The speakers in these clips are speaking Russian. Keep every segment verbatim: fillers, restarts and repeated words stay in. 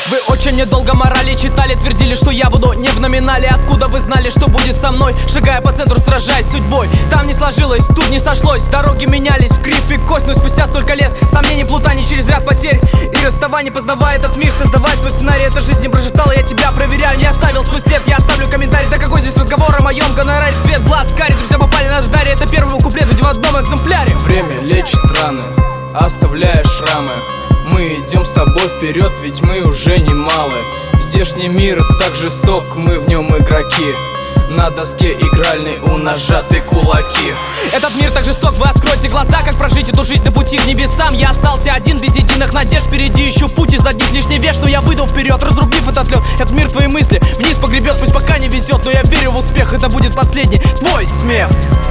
Вы очень недолго морали читали, твердили, что я буду не в номинале. Откуда вы знали, что будет со мной, шагая по центру, сражаясь с судьбой? Там не сложилось, тут не сошлось, дороги менялись в кривь и кость. Но спустя столько лет сомнений, плутаний через ряд потерь и расставаний, познавая этот мир, создавая свой сценарий. Эта жизнь не прожитала, я тебя проверяю. Не оставил свой след, я оставлю комментарий. Да какой здесь разговор о моем гонораре? Цвет глаз карий, друзья попали на ударе. Это первый был куплет в одном экземпляре. Время лечит раны, оставляя шрамы. Мы идем с тобой вперед, ведь мы уже немалы. Здешний мир так жесток, мы в нем игроки. На доске игральной у нас сжаты кулаки. Этот мир так жесток, вы откройте глаза, как прожить эту жизнь на пути к небесам. Я остался один, без единых надежд, впереди еще путь, из одних лишний веш. Но я выйду вперед, разрубив этот лед. Этот мир твои мысли вниз погребет, пусть пока не везет, но я верю в успех, это будет последний твой смех.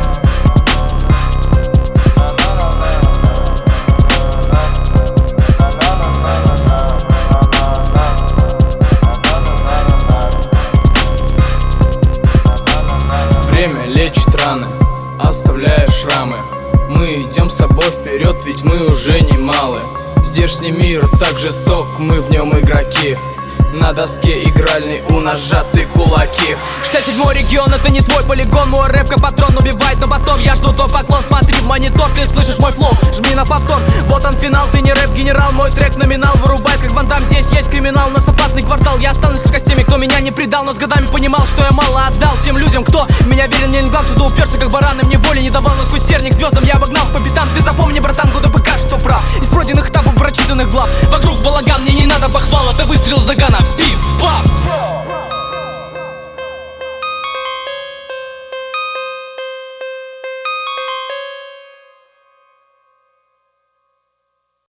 Время лечит раны, оставляя шрамы. Мы идем с тобой вперед, ведь мы уже немалы. Здешний мир так жесток, мы в нем игроки. На доске игральной у нас сжаты кулаки. шестьдесят седьмой регион, это не твой полигон. Мой рэп как патрон убивает, но потом я жду то поклон. Смотри в монитор, ты слышишь мой флоу, жми на повтор. Вот он финал, ты не рэп-генерал. Мой трек номинал вырубает, как Ван Дам. Здесь есть криминал, у нас опасный квартал. Я останусь только с теми, кто меня не предал. Но с годами понимал, что я мало отдал тем людям, кто меня верен, мне не глав. Туда уперся, как баран, и мне воли не давал. Но сквозь терник звездам я обогнал по пятам. Ты запомни, братан, года ПК, что прав. Из пройденных этапов прочитанных глав. Вокруг балаган, мне не надо похвал, это выстрел с нагана.